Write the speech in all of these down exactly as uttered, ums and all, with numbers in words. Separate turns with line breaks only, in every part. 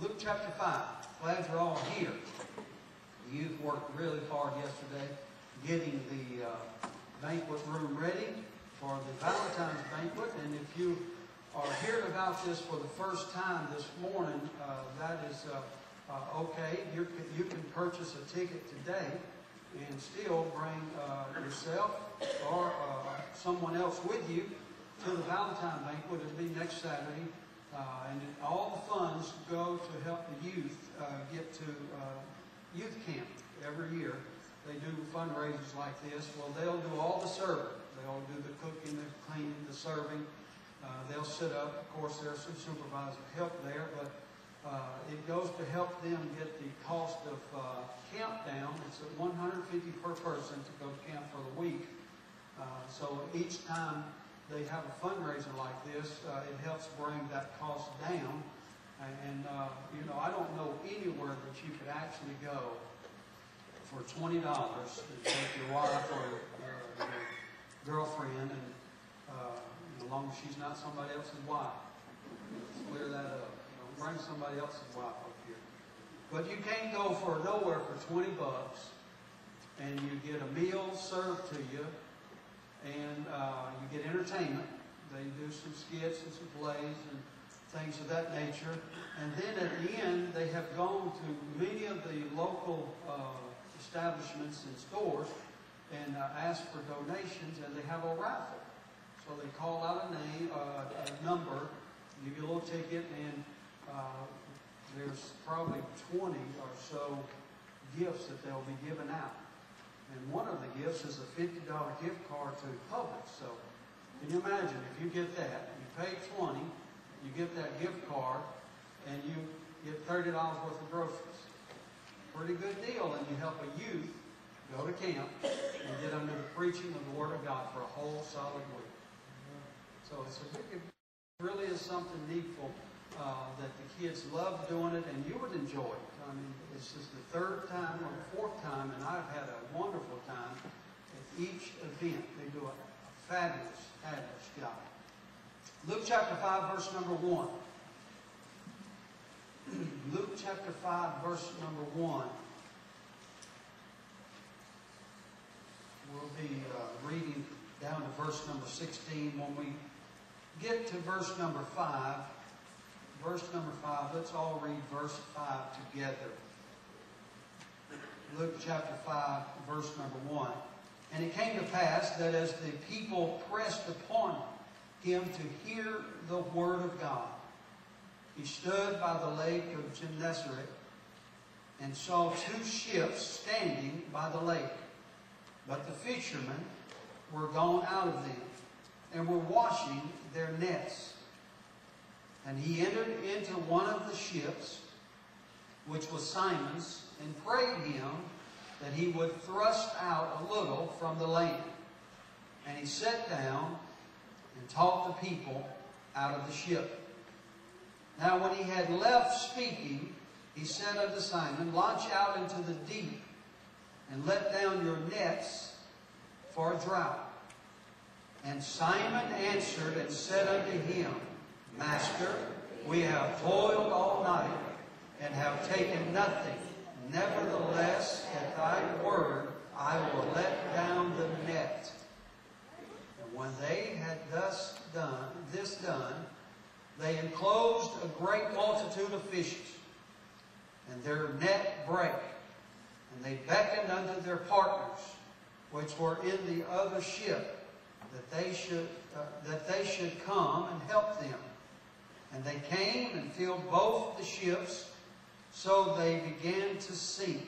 Luke chapter five. Glad you're all here. The youth worked really hard yesterday getting the uh, banquet room ready for the Valentine's banquet. And if you are hearing about this for the first time this morning, uh, that is uh, uh, okay. You can, you can purchase a ticket today and still bring uh, yourself or uh, someone else with you to the Valentine banquet. It'll be next Saturday. Uh, and all the funds go to help the youth uh, get to uh, youth camp every year. They do fundraisers like this. Well, they'll do all the serving. They'll do the cooking, the cleaning, the serving. Uh, they'll sit up. Of course, there's some supervisor help there, but uh, it goes to help them get the cost of uh, camp down. It's at one hundred fifty dollars per person to go to camp for the week. Uh, so each time they have a fundraiser like this, uh, it helps bring that cost down. And, and uh, you know, I don't know anywhere that you could actually go for twenty dollars to take your wife or uh, your girlfriend, and uh, as long as she's not somebody else's wife. Let's clear that up. You know, bring somebody else's wife up here. But you can't go for nowhere for twenty bucks, and you get a meal served to you, and uh, you get entertainment. They do some skits and some plays and things of that nature. And then at the end, they have gone to many of the local uh, establishments and stores and uh, asked for donations, and they have a raffle. So they call out a name, uh, a number, give you a little ticket, and uh, there's probably twenty or so gifts that they'll be giving out. And one of the gifts is a fifty dollar gift card to Publix. So can you imagine if you get that, you pay twenty, you get that gift card, and you get thirty dollars worth of groceries. Pretty good deal, and you help a youth go to camp and get under the preaching of the Word of God for a whole solid week. So it's a, it really is something needful uh, that the kids love doing it, and you would enjoy it. I mean, this is the third time or the fourth time, and I've had a wonderful time at each event. They do a fabulous, fabulous job. Luke chapter five, verse number one. Luke chapter five, verse number one. We'll be uh, reading down to verse number sixteen. When we get to verse number five, verse number five, let's all read verse five together. Luke chapter five, verse number one. And it came to pass that as the people pressed upon him to hear the word of God, he stood by the lake of Gennesaret and saw two ships standing by the lake. But the fishermen were gone out of them and were washing their nets. And he entered into one of the ships, which was Simon's, and prayed him that he would thrust out a little from the land. And he sat down and taught the people out of the ship. Now when he had left speaking, he said unto Simon, launch out into the deep, and let down your nets for a draught. And Simon answered and said unto him, Master, we have toiled all night, and have taken nothing. Nevertheless, at thy word, I will let down the net. And when they had thus done, this done, they enclosed a great multitude of fishes, and their net brake. And they beckoned unto their partners, which were in the other ship, that they should uh, that they should come and help them. And they came and filled both the ships, so they began to sink.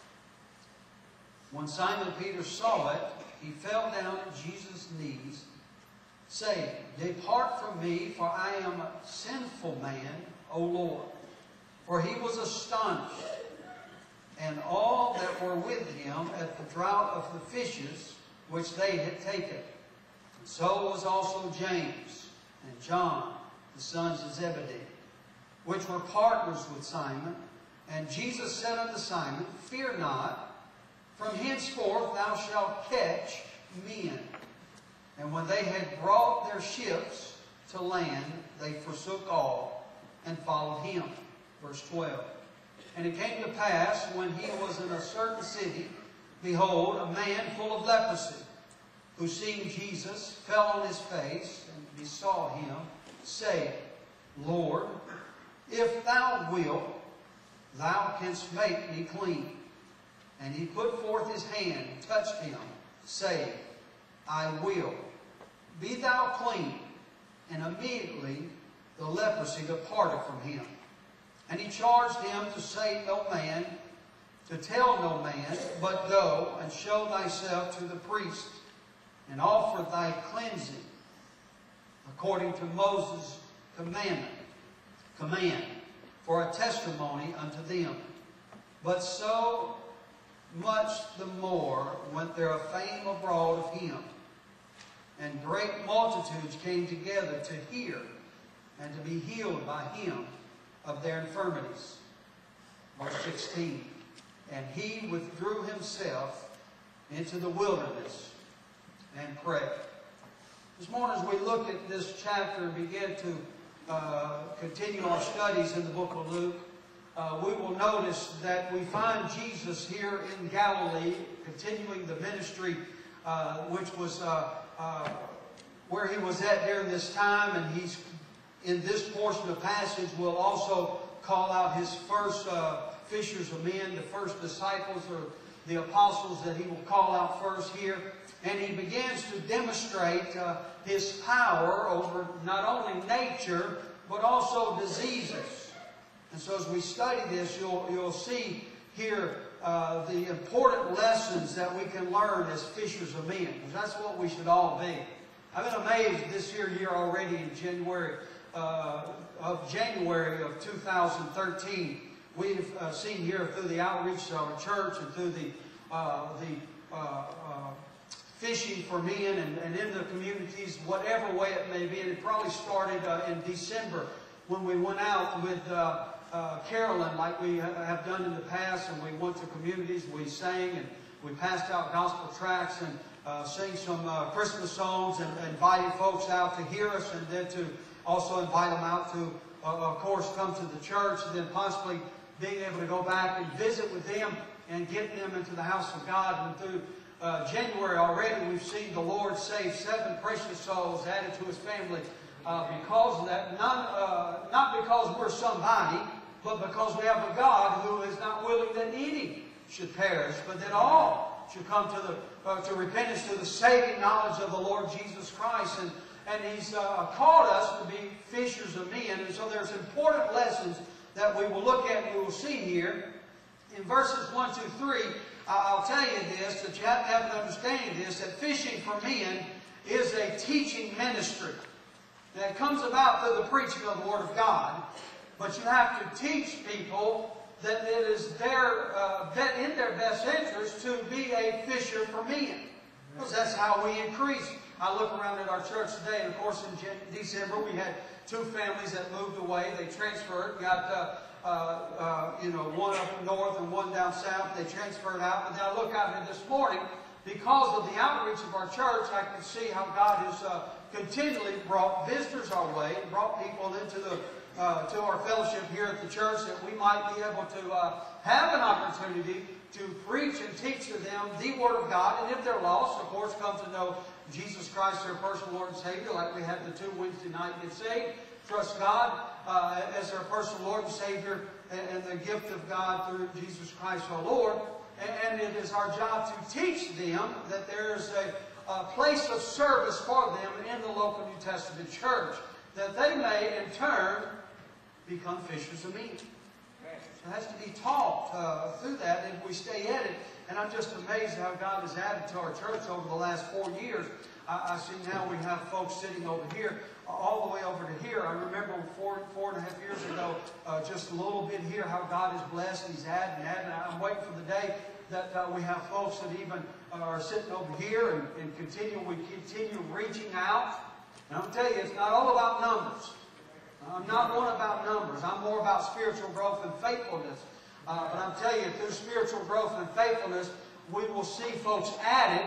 When Simon Peter saw it, he fell down at Jesus' knees, saying, Depart from me, for I am a sinful man, O Lord. For he was astonished, and all that were with him at the draught of the fishes which they had taken. And so was also James and John, the sons of Zebedee, which were partners with Simon. And Jesus said unto Simon, Fear not, from henceforth thou shalt catch men. And when they had brought their ships to land, they forsook all and followed him. Verse twelve. And it came to pass, when he was in a certain city, behold, a man full of leprosy, who seeing Jesus, fell on his face, and besought him, saying, Lord, if thou wilt, thou canst make me clean. And he put forth his hand, and touched him, saying, I will. Be thou clean. And immediately the leprosy departed from him. And he charged him to say no man, to tell no man, but go and show thyself to the priest, and offer thy cleansing, according to Moses' commandment, command, for a testimony unto them. But so much the more went there a fame abroad of him. And great multitudes came together to hear and to be healed by him of their infirmities. Verse sixteen. And he withdrew himself into the wilderness and prayed. This morning, as we look at this chapter and begin to uh, continue our studies in the book of Luke, uh, we will notice that we find Jesus here in Galilee, continuing the ministry, uh, which was uh, uh, where he was at during this time, and he's in this portion of the passage will also call out his first uh, fishers of men, the first disciples or the apostles that he will call out first here. And he begins to demonstrate uh, his power over not only nature, but also diseases. And so as we study this, you'll, you'll see here uh, the important lessons that we can learn as fishers of men. Because that's what we should all be. I've been amazed this year, year already in January, uh, of January of two thousand thirteen. We've uh, seen here through the outreach of our church and through the, uh, the uh, uh, fishing for men and, and in the communities, whatever way it may be. And it probably started uh, in December when we went out with uh, uh, Carolyn like we have done in the past. And we went to communities, we sang and we passed out gospel tracts and uh, sang some uh, Christmas songs and, and invited folks out to hear us, and then to also invite them out to, uh, of course, come to the church, and then possibly being able to go back and visit with them and get them into the house of God. And through uh, January already, we've seen the Lord save seven precious souls added to his family uh, because of that. None, uh, not because we're somebody, but because we have a God who is not willing that any should perish, but that all should come to the uh, to repentance, to the saving knowledge of the Lord Jesus Christ. And And he's uh, called us to be fishers of men. And so there's important lessons that we will look at and we will see here. In verses one, two, three, I'll tell you this, that you have to have an understanding of this, that fishing for men is a teaching ministry. Now, it comes about through the preaching of the Word of God, but you have to teach people that it is their, uh, in their best interest to be a fisher for men. Because that's how we increase. I look around at our church today, and of course in December we had two families that moved away. They transferred, got uh, uh, uh, you know, one up north and one down south. They transferred out. But then I look out here this morning, because of the outreach of our church, I can see how God has uh, continually brought visitors our way, and brought people into the uh, to our fellowship here at the church, that we might be able to uh, have an opportunity to preach and teach to them the Word of God. And if they're lost, of course, come to know Jesus Christ, their personal Lord and Savior, like we had the two Wednesday night get saved. Trust God uh, as their personal Lord and Savior, and, and the gift of God through Jesus Christ our Lord. And, and it is our job to teach them that there is a, a place of service for them in the local New Testament church, that they may in turn become fishers of men. It has to be taught uh, through that, and we stay at it. And I'm just amazed how God has added to our church over the last four years. I, I see now we have folks sitting over here, all the way over to here. I remember four, four and a half years ago, uh, just a little bit here, how God has blessed. He's adding and adding. I'm waiting for the day that uh, we have folks that even uh, are sitting over here and, and continue. We continue reaching out. And I'm telling you, it's not all about numbers. I'm not one about numbers. I'm more about spiritual growth and faithfulness. Uh, but I'm telling you, through spiritual growth and faithfulness, we will see folks added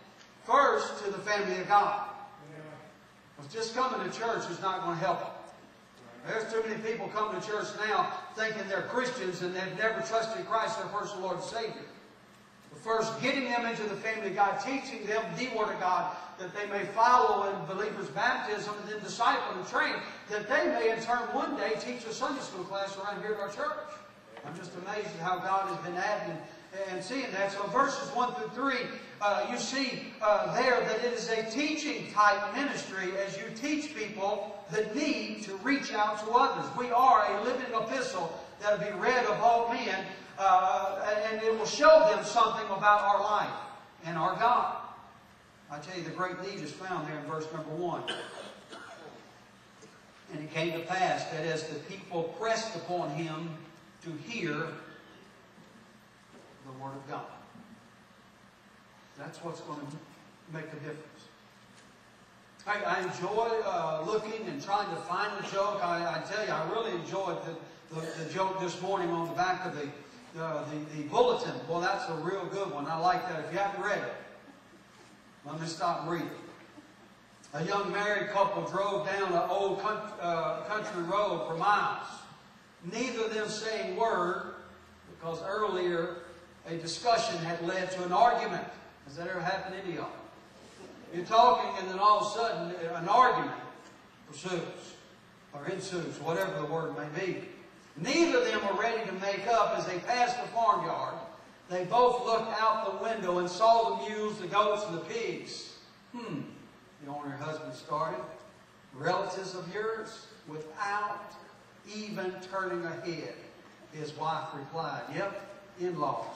first to the family of God. Because just coming to church is not going to help them. There's too many people come to church now thinking they're Christians and they've never trusted Christ their personal Lord and Savior. But first, getting them into the family of God, teaching them the Word of God, that they may follow in believers' baptism, and then disciple and train, that they may in turn one day teach a Sunday school class around here at our church. I'm just amazed at how God has been adding and seeing that. So verses one through three, uh, you see uh, there that it is a teaching type ministry as you teach people the need to reach out to others. We are a living epistle that will be read of all men, uh, and it will show them something about our life and our God. I tell you, the great need is found there in verse number one. And it came to pass that as the people pressed upon him to hear the Word of God. That's what's going to make a difference. I, I enjoy uh, looking and trying to find a joke. I, I tell you, I really enjoyed the, the, the joke this morning on the back of the, uh, the, the bulletin. Well, that's a real good one. I like that. If you haven't read it, let me stop and read it. A young married couple drove down an old country, uh, country road for miles, neither of them saying word, because earlier a discussion had led to an argument. Has that ever happened to any of y'all? You're talking and then all of a sudden an argument pursues or ensues, whatever the word may be. Neither of them were ready to make up. As they passed the farmyard, they both looked out the window and saw the mules, the goats, and the pigs. Hmm, the owner husband started. Relatives of yours? Without even turning a head, his wife replied, yep, in-laws.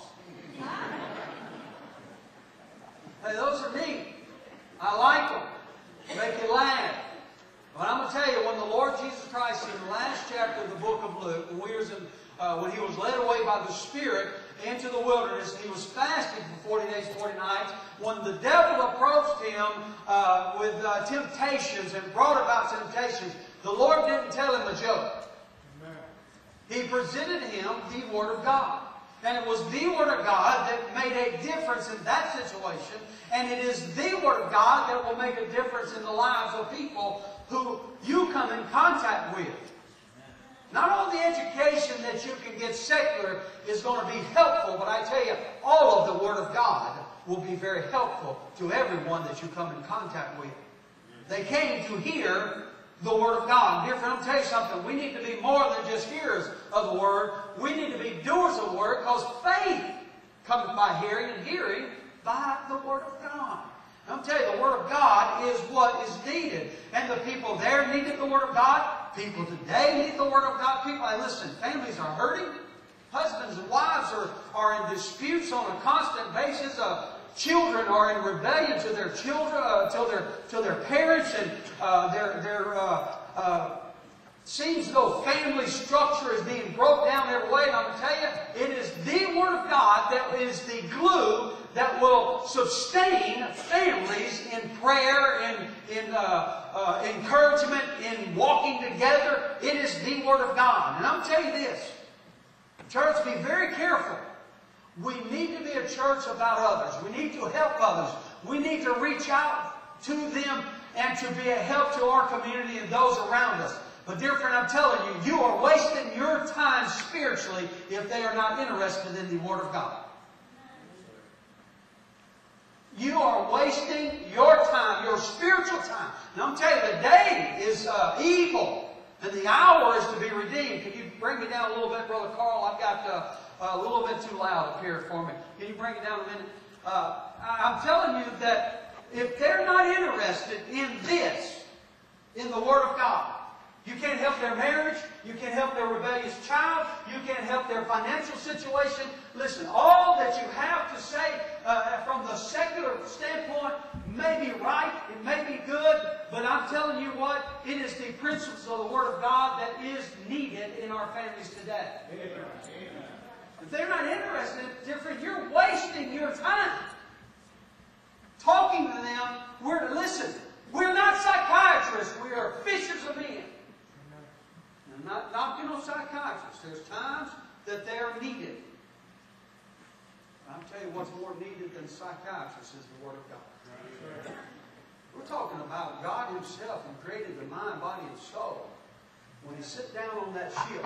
Hey, those are neat. I like them. Make you laugh. But I'm going to tell you, when the Lord Jesus Christ, in the last chapter of the book of Luke, when, we was in, uh, when he was led away by the Spirit into the wilderness, and he was fasting for forty days, forty nights, when the devil approached him uh, with uh, temptations and brought about temptations, the Lord didn't tell him a joke. Amen. He presented him the Word of God. And it was the Word of God that made a difference in that situation. And it is the Word of God that will make a difference in the lives of people who you come in contact with. Not all the education that you can get secular is going to be helpful, but I tell you, all of the Word of God will be very helpful to everyone that you come in contact with. They came to hear the Word of God. Dear friend, I'll tell you something. We need to be more than just hearers of the Word. We need to be doers of the Word, because faith comes by hearing, and hearing by the Word of God. And I'll tell you, the Word of God is what is needed. And the people there needed the Word of God. People today need the Word of God. People, hey, listen, families are hurting. Husbands and wives are, are in disputes on a constant basis. Uh, Children are in rebellion to their children, uh, to their to their parents, and uh, their their uh, uh, seems as though family structure is being broke down every way. And I'm going to tell you, it is the Word of God that is the glue that will sustain families in prayer, in in uh, uh, encouragement, in walking together. It is the Word of God. And I'm going to tell you this, church, be very careful. We need to be a church about others. We need to help others. We need to reach out to them and to be a help to our community and those around us. But dear friend, I'm telling you, you are wasting your time spiritually if they are not interested in the Word of God. You are wasting your time, your spiritual time. And I'm telling you, the day is uh, evil, and the hour is to be redeemed. Can you bring me down a little bit, Brother Carl? I've got... Uh, Uh, a little bit too loud up here for me. Can you bring it down a minute? Uh, I'm telling you that if they're not interested in this, in the Word of God, you can't help their marriage, you can't help their rebellious child, you can't help their financial situation. Listen, all that you have to say uh, from the secular standpoint may be right, it may be good, but I'm telling you what, it is the principles of the Word of God that is needed in our families today. Amen. If they're not interested, different, you're wasting your time talking to them. We're listen. We're not psychiatrists. We are fishers of men. I'm not knocking on psychiatrists. There's times that they are needed. I'll tell you what's more needed than psychiatrists is the Word of God. We're talking about God Himself, who created the mind, body, and soul. when he sat down on that ship,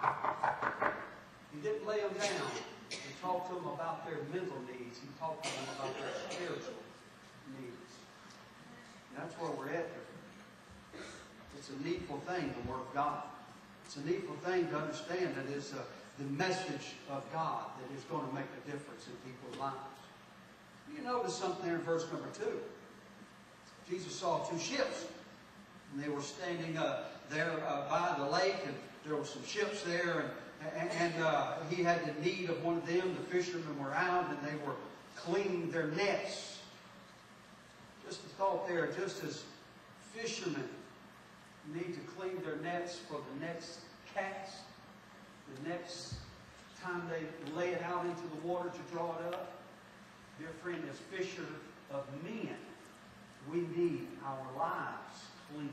he didn't lay them down and talk to them about their mental needs. He talked to them about their spiritual needs. And that's where we're at here. It's a needful thing, the Word of God. It's a needful thing to understand that it's uh, the message of God that is going to make a difference in people's lives. You notice something there in verse number two. Jesus saw two ships, and they were standing uh, there uh, by the lake, and there were some ships there, and, and, and uh, he had the need of one of them. The fishermen were out, and they were cleaning their nets. Just a thought there, just as fishermen need to clean their nets for the next cast, the next time they lay it out into the water to draw it up. Dear friend, as fisher of men, we need our lives clean.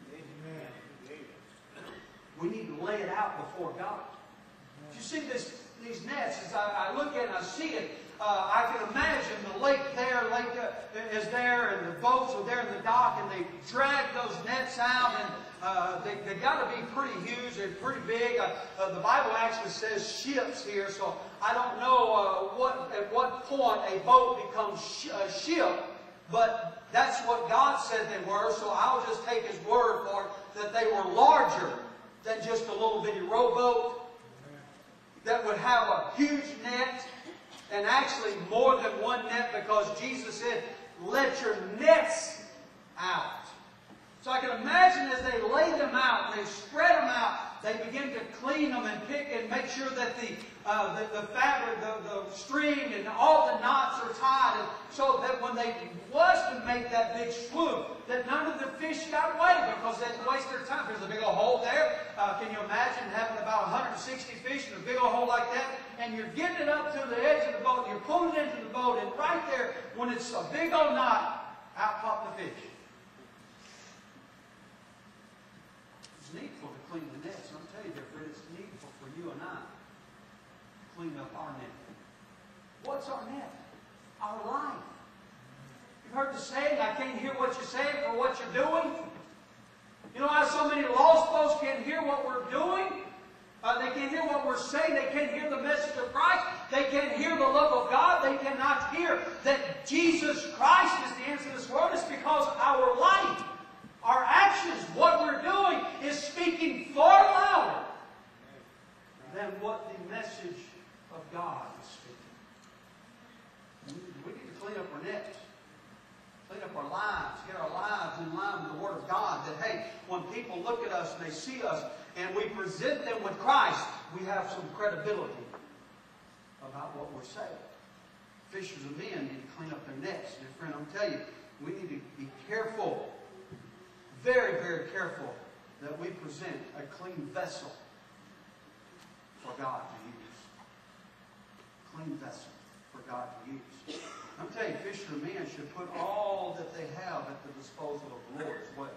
Amen. We need to lay it out before God. You see this, these nets, as I, I look at it and I see it, uh, I can imagine the lake there, lake uh, is there, and the boats are there in the dock, and they drag those nets out, and uh, they, they got to be pretty huge and pretty big. Uh, uh, the Bible actually says ships here, so I don't know uh, what at what point a boat becomes sh a ship, but that's what God said they were, so I'll just take His word for it, that they were larger than just a little bitty rowboat that would have a huge net, and actually more than one net, because Jesus said, let your nets out. So I can imagine as they lay them out and they spread them out, they begin to clean them and pick and make sure that the uh, the, the fabric, the, the string, and all the knots are tied, and so that when they was to make that big swoop, that none of the fish got away because they didn't waste their time. There's a big old hole there. Uh, can you imagine having about one hundred sixty fish in a big old hole like that? And you're getting it up to the edge of the boat, and you're pulling it into the boat, and right there, when it's a big old knot, out pop the fish. It's needful to clean the nets. I'm telling you, dear friend, it's needful for you and I to clean up our net. What's our net? Our life. You've heard the saying, I can't hear what you're saying for what you're doing. You know how so many lost folks can't hear what we're doing? Uh, they can't hear what we're saying. They can't hear the message of Christ. They can't hear the love of God. They cannot hear that Jesus Christ is the answer to this world. It's because our life, our actions, what we're doing is speaking far louder than what the message of God is speaking. We need to clean up our nets. Clean up our lives. Get our lives in line with the Word of God. That, hey, when people look at us and they see us and we present them with Christ, we have some credibility about what we're saying. Fishers of men need to clean up their nets. And friend, I'm telling you, we need to be careful, very, very careful, that we present a clean vessel for God to use. Clean vessel for God to use. I'm telling you, fisher of men should put all that they have at the disposal of the Lord as well.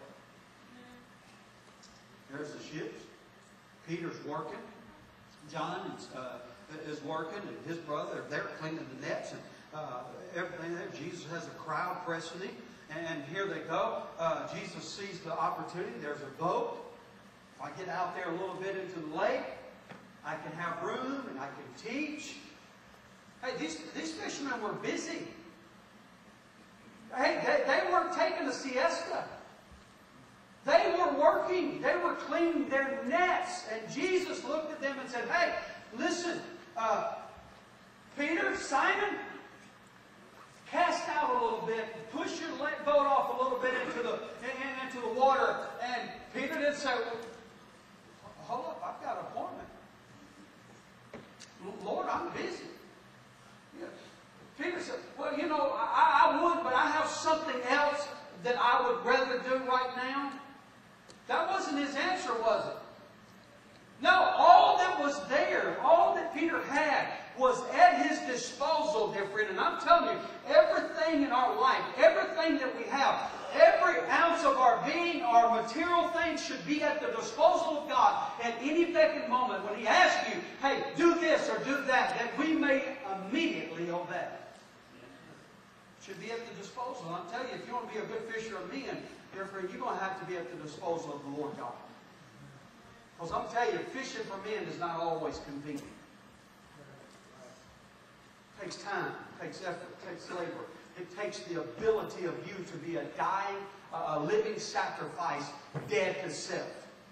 There's the ships. Peter's working. John is, uh, is working, and his brother, they're cleaning the nets and uh, everything there. Jesus has a crowd pressing him, and here they go. Uh, Jesus sees the opportunity. There's a boat. If I get out there a little bit into the lake, I can have room and I can teach. Hey, these, these fishermen were busy. Hey, they, they weren't taking a siesta. They were working. They were cleaning their nets. And Jesus looked at them and said, hey, listen, uh, Peter, Simon, cast out a little bit. Push your boat off a little bit into the, in, into the water. And Peter didn't say, well, hold up, I've got an appointment. Lord, I'm busy. Yeah. Peter said, well, you know, I, I would, but I have something else that I would rather do right now. That wasn't his answer, was it? No, all that was there, all that Peter had was at his disposal, dear friend. And I'm telling you, everything in our life, everything that we have, every ounce of our being, our material things should be at the disposal of God at any vacant moment. When He asks you, hey, do this or do that, that we may immediately obey. Should be at the disposal. And I'm telling you, if you want to be a good fisher of men, dear friend, you're going to have to be at the disposal of the Lord God. Because I'm telling you, fishing for men is not always convenient. It takes time, it takes effort, it takes labor. It takes the ability of you to be a dying, uh, a living sacrifice, dead to self.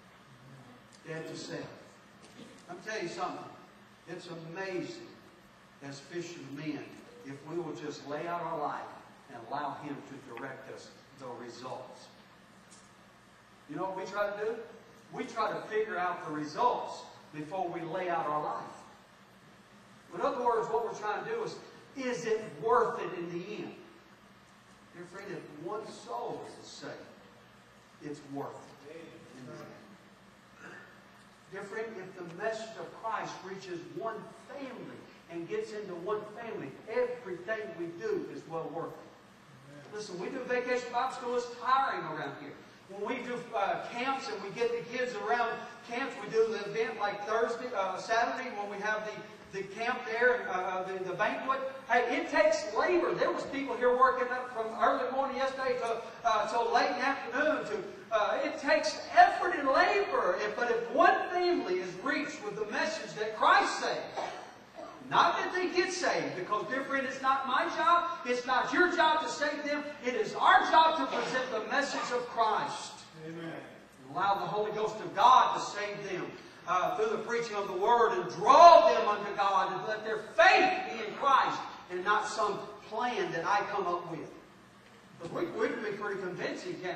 Dead to self. I'm telling you something. It's amazing as fishing men if we will just lay out our life and allow Him to direct us the results. You know what we try to do? We try to figure out the results before we lay out our life. In other words, what we're trying to do is, is it worth it in the end? Dear friend, if one soul is saved, it's worth it in the end. Dear friend, if the message of Christ reaches one family and gets into one family, everything we do is well worth it. Listen, we do Vacation Bible School. It's tiring around here. When we do uh, camps and we get the kids around camps, we do the event like Thursday, uh, Saturday when we have the, the camp there, uh, the, the banquet. Hey, it takes labor. There was people here working up from early morning yesterday to uh, till late in the afternoon. To uh, it takes effort and labor. If, but if one family is reached with the message that Christ saved, not that they get saved, because, dear friend, it's not my job, it's not your job to save them. It is our job to present the message of Christ. Amen. Allow the Holy Ghost of God to save them uh, through the preaching of the Word and draw them unto God and let their faith be in Christ and not some plan that I come up with. Because we, we can be pretty convincing, can't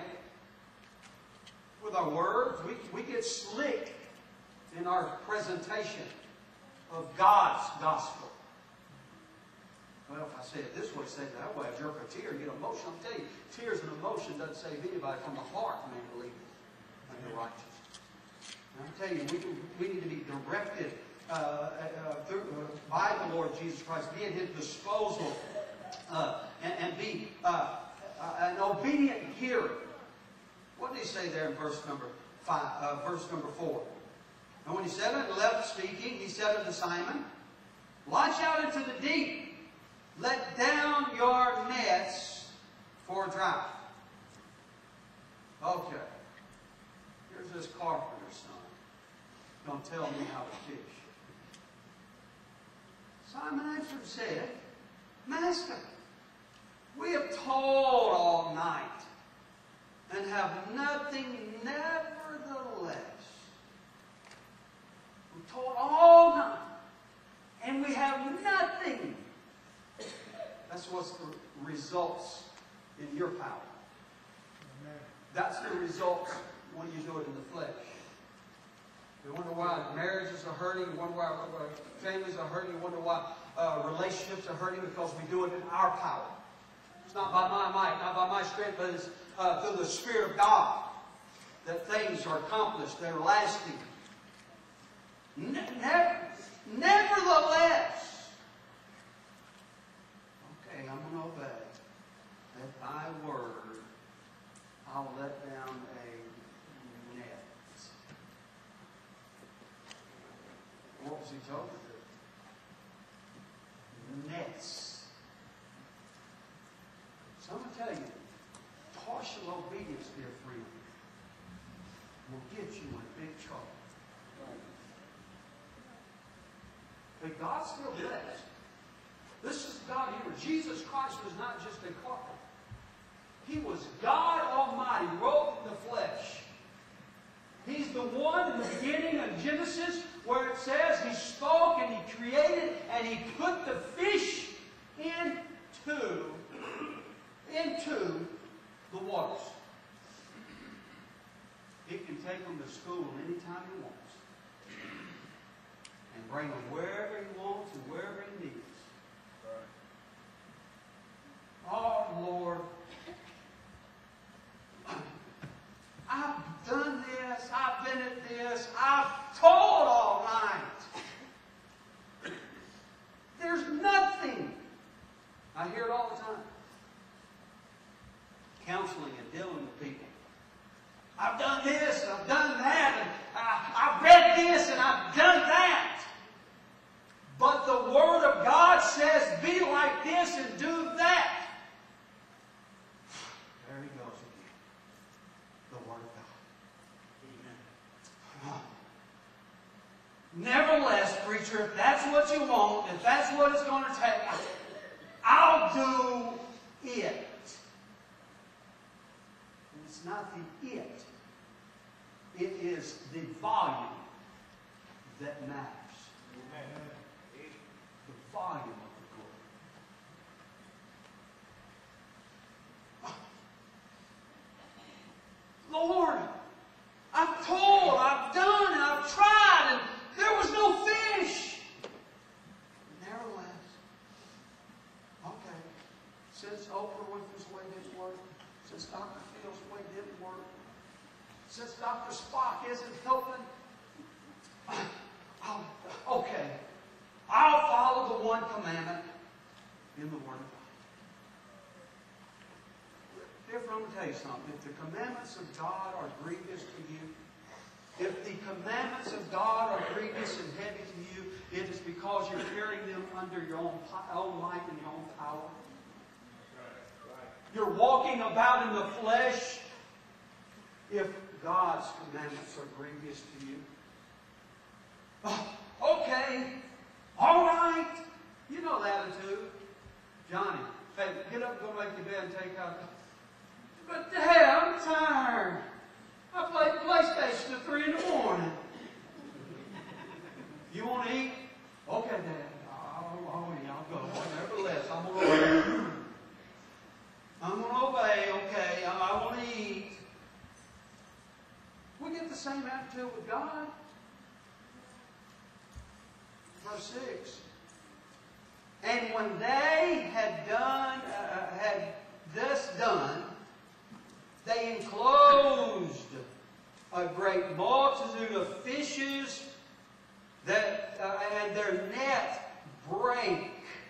we? With our words, we, we get slick in our presentation of God's gospel. Well, if I say it this way, say it that way, I jerk a tear and get emotional. I'm telling you, tears and emotion doesn't save anybody from the heart, man, believe it, unto righteousness. And I'm telling you, we, we need to be directed uh, uh, through, uh, by the Lord Jesus Christ, be at His disposal, uh, and, and be uh, uh, an obedient hearer. What did He say there in verse number five, uh, verse number four? And when He said it and left speaking, He said unto Simon, launch out into the deep, let down your nets for a drought. Okay. Here's this carpenter's son. Don't tell me how to fish. Simon answered and said, Master, we have toiled all night and have nothing, nevertheless. We've toiled all night and we have nothing. That's what's the results in your power. Amen. That's the results when you do it in the flesh. You wonder why marriages are hurting. You wonder why families are hurting. You wonder why uh, relationships are hurting, because we do it in our power. It's not by my might, not by my strength, but it's uh, through the Spirit of God that things are accomplished, that are lasting. Ne never, nevertheless, okay, I'm going to obey. At thy word, I'll let down a net. What was he told to do? Nets. So I'm going to tell you, partial obedience, dear friend, will get you in big trouble. But God's still blessed. This is God here. Jesus Christ was not just a carpenter. He was God Almighty, robed in the flesh. He's the one in the beginning of Genesis where it says He spoke and He created and He put the fish into, into the waters. He can take them to school anytime He wants. And bring them wherever He wants and wherever He needs. Oh, Lord, I've done this, I've been at this, I've toiled all night. There's nothing. I hear it all the time. Counseling and dealing with people. I've done this and I've done that, and I, I've read this and I've done that. But the Word of God says, be like this and do that. There he goes again. The Word of God. Amen. Nevertheless, preacher, if that's what you want, if that's what it's going to take, I'll do it. And it's not the it. It is the volume that matters. The volume of the glory. Lord, I've told, I've done, and I've tried, and there was no fish. Nevertheless, okay, since Oprah Winfrey's way didn't work, since Doctor Phil's way didn't work, since Doctor Spock isn't helping, I'll, okay, I'll follow the one commandment in the Word of God. If I'm going to tell you something, if the commandments of God are grievous to you, if the commandments of God are grievous and heavy to you, it is because you're carrying them under your own, own might and your own power. You're walking about in the flesh. If God's commandments are grievous to you, oh, okay, all right. You know the attitude. Johnny, hey, get up and go make your bed and take out the... But Dad, I'm tired. I played PlayStation till three in the morning. You want to eat? Okay, Dad. I'll, I'll eat. I'll go. Nevertheless, I'm going to obey. I'm going to obey, okay. I, I want to eat. We get the same attitude with God. Verse six. And when they had done, uh, had this done, they enclosed a great multitude of fishes, that uh, and their net brake.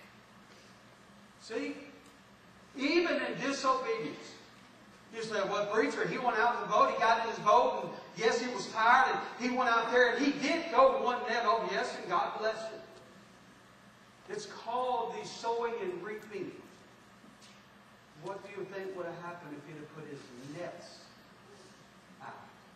See? Even in disobedience. You say, well, preacher, he went out in the boat, he got in his boat, and yes, he was tired, and he went out there, and he did go to one net, oh yes, and God blessed him. It's called the sowing and reaping. What do you think would have happened if he'd have put his nets out?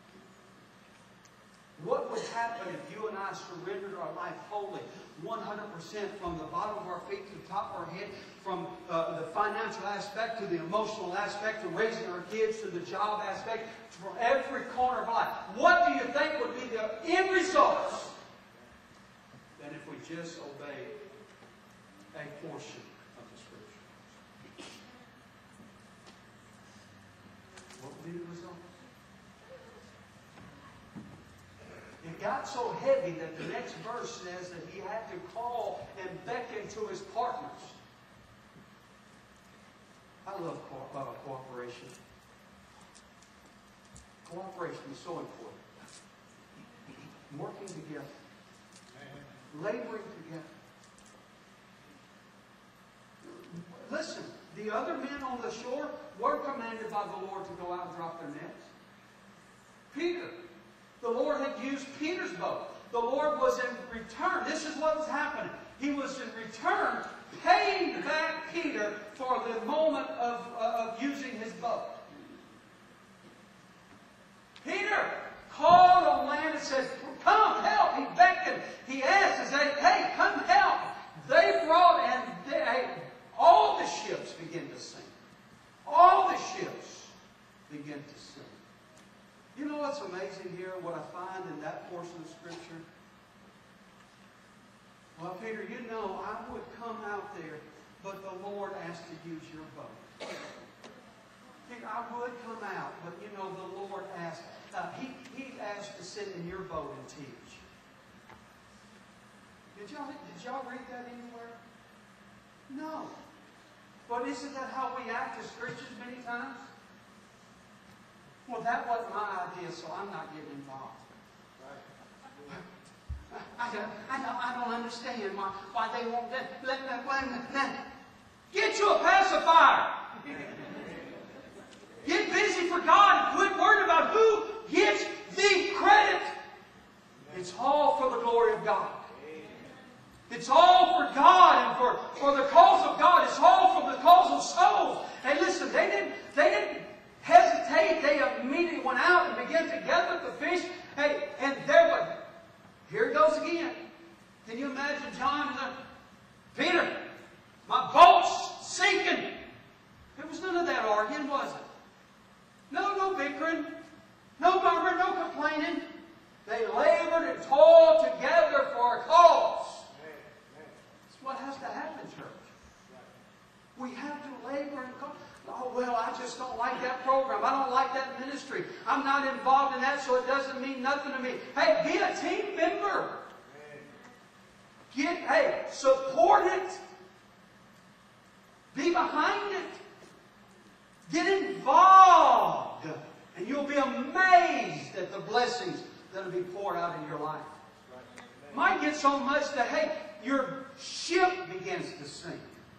What would happen if you and I surrendered our life wholly, one hundred percent from the bottom of our feet to the top of our head, from uh, the financial aspect to the emotional aspect, to raising our kids, to the job aspect, from every corner of life? What do you think would be the end results? Than if we just obeyed a portion of the Scripture. What would be the result? It got so heavy that the next verse says that he had to call and beckon to his partners. I love co- uh, cooperation. Cooperation is so important. Working together. Laboring together. Listen, the other men on the shore were commanded by the Lord to go out and drop their nets. Peter, the Lord had used Peter's boat. The Lord was in return. This is what was happening. He was in return paying back Peter for the moment of, uh, of using his boat. Peter called on land and said, come help. He beckoned. He asked and said, hey, come help. They brought and they, all the ships began to sink. All the ships began to sink. You know what's amazing here, what I find in that portion of Scripture? Well, Peter, you know, I would come out there, but the Lord asked to use your boat. Peter, I would come out, but you know, the Lord asked, uh, he, he asked to sit in your boat and teach. Did y'all, did y'all read that anywhere? No. But isn't that how we act as Christians many times? Well, that wasn't my idea, so I'm not getting involved. Right. I don't, I don't, I don't understand why, why they won't let, let, let, let, let. Get you a pacifier. Get busy for God and quit worrying about who gets the credit. It's all for the glory of God. It's all for God and for, for the cause of God. It's all for the cause of souls. And listen, they didn't, they didn't hesitate. They immediately went out and began to gather the fish. Hey, and there was, here it goes again. John, Peter, my boat's sinking. There was none of that arguing, was it? No, no bickering. No murmuring, no complaining. They labored and toiled together for a cause. That's what has to happen, church. We have to labor and go. Oh, well, I just don't like that program. I don't like that ministry. I'm not involved in that, so it doesn't mean nothing to me. Hey, be a team member. Get, hey, support it. Be behind it. Get involved. And you'll be amazed at the blessings that will be poured out in your life. Might get so much that, hey, your ship begins to sink.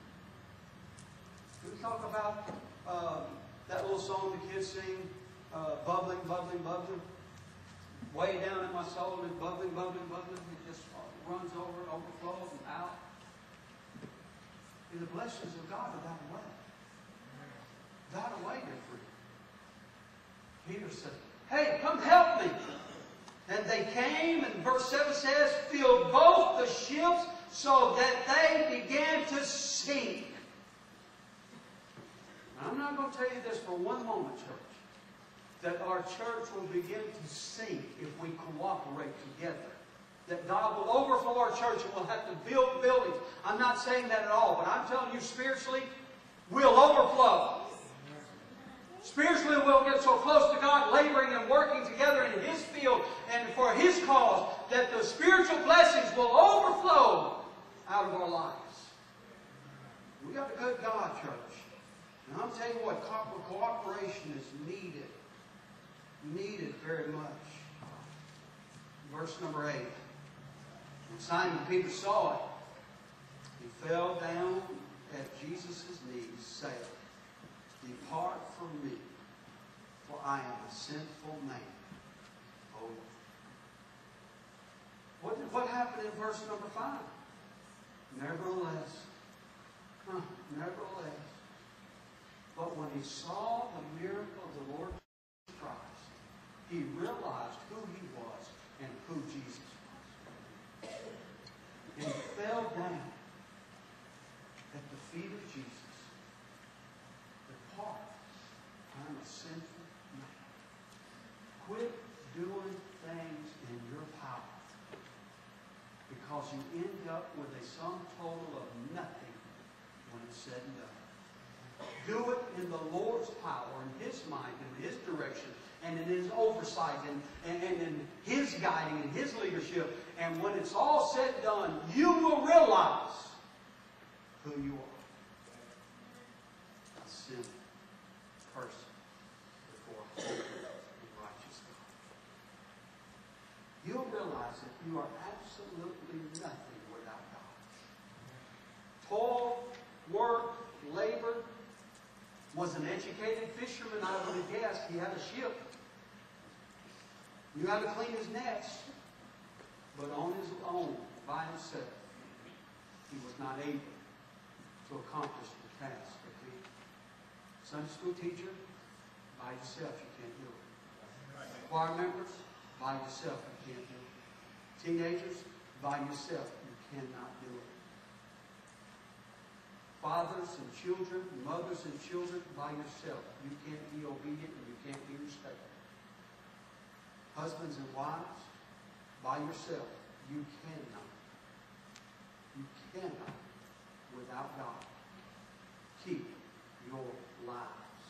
We talk about uh, that little song the kids sing, uh, bubbling, bubbling, bubbling. Way down in my soul, it's bubbling, bubbling, bubbling. It just runs over, overflows, and out. And the blessings of God are that way. That way, dear friend. Peter said, hey, come help me. And they came, and verse seven says, filled both the ships so that they began to sink. Now, I'm not going to tell you this for one moment, church, that our church will begin to sink if we cooperate together. That God will overflow our church and we'll have to build buildings. I'm not saying that at all, but I'm telling you spiritually, we'll overflow. Spiritually, we'll get so close to God, laboring and working together in His field and for His cause, that the spiritual blessings will overflow out of our lives. We got a good God, church. And I'll tell you what, co cooperation is needed. Needed very much. Verse number eight. When Simon Peter saw it, he fell down at Jesus' knees, saying, depart from me, for I am a sinful man. Oh, what, did, what happened in verse number five? Nevertheless, huh, nevertheless, but when he saw the miracle of the Lord Jesus Christ, he realized who he was and who Jesus was. And he fell down at the feet of Jesus. Depart. I'm a sinful man. Quit doing things in your power, because you end up with a sum total of nothing when it's said and done. Do it in the Lord's power, in His mind, in His direction, and in His oversight, and, and, and in His guiding, and His leadership. And when it's all said and done, you will realize who you are. A sinful person before a holy and righteous God. You'll realize that you are absolutely nothing without God. Toil, work, labor. Was an educated fisherman, I would have guessed. He had a ship. Knew how to clean his nets. But on his own, by himself, he was not able to accomplish the task of being Sunday school teacher. By yourself, you can't do it. Choir members, by yourself, you can't do it. Teenagers, by yourself, you cannot do it. Fathers and children, mothers and children, by yourself. You can't be obedient and you can't be respected. Husbands and wives, by yourself. You cannot. You cannot, without God, keep your lives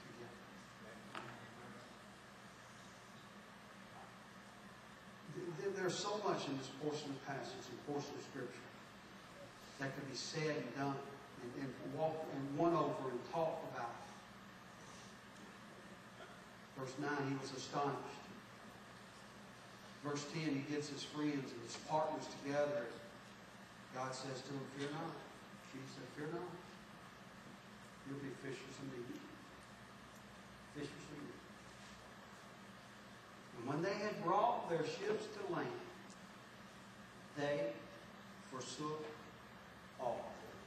together. There's so much in this portion of passage and portion of Scripture that could be said and done. And, and walk and won over and talked about. Verse nine, he was astonished. Verse ten, he gets his friends and his partners together. God says to him, fear not. Jesus said, fear not. You'll be fishers of men. Fishers of men. And when they had brought their ships to land, they forsook all.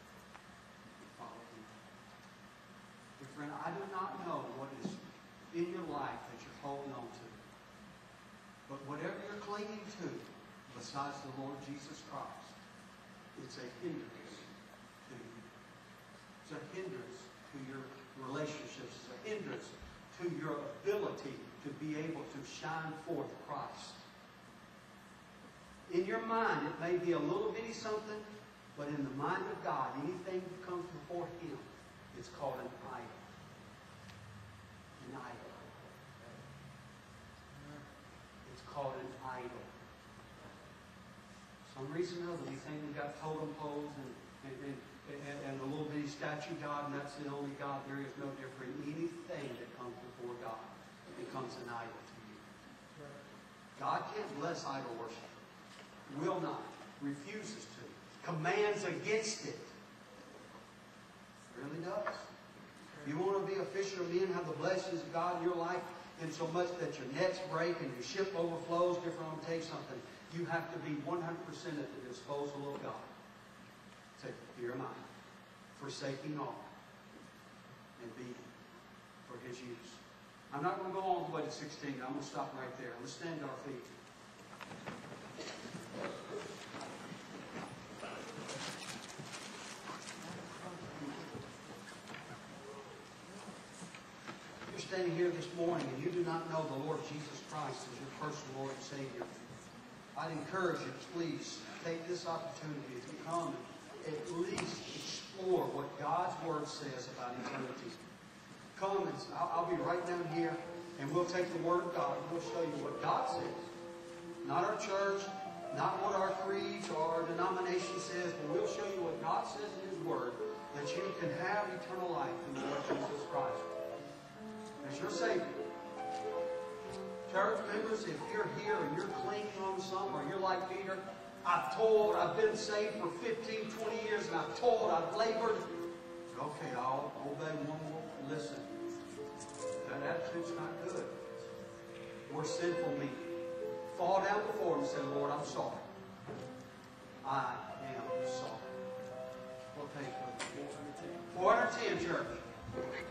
Friend, I do not know what is in your life that you're holding on to. But whatever you're clinging to, besides the Lord Jesus Christ, It's a hindrance to you. It's a hindrance to your relationships. It's a hindrance to your ability to be able to shine forth Christ. In your mind, it may be a little bitty something, but in the mind of God, anything that comes before Him, it's called an idol. An idol. It's called an idol. For some reason or other, we think we've got totem poles and, and, and, and, and a little bitty statue God, and that's the only God. There is no different. Anything that comes before God becomes an idol to you. God can't bless idol worship. Will not. Refuses to. Commands against it. Really does. You want to be a fisher of men, have the blessings of God in your life, in so much that your nets break and your ship overflows. Different. I'm going to tell you something. You have to be one hundred percent at the disposal of God. Say, here am I, forsaking all, and be for His use. I'm not going to go all the way to sixteen. I'm going to stop right there. Let's stand to our feet. Standing here this morning and you do not know the Lord Jesus Christ as your personal Lord and Savior, I'd encourage you to please take this opportunity to come and at least explore what God's Word says about eternity. Come and I'll, I'll be right down here and we'll take the Word of God and we'll show you what God says. Not our church, not what our creeds or our denomination says, but we'll show you what God says in His Word, that you can have eternal life in the Lord Jesus Christ as your Savior. Church members, if you're here and you're clinging on something, or you're like Peter, I've told, I've been saved for fifteen, twenty years, and I've told, I've labored. Okay, I'll obey one more. Listen, that attitude's not good. We're sinful men. Fall down before Him and say, Lord, I'm sorry. I am sorry. We'll take four hundred ten, church.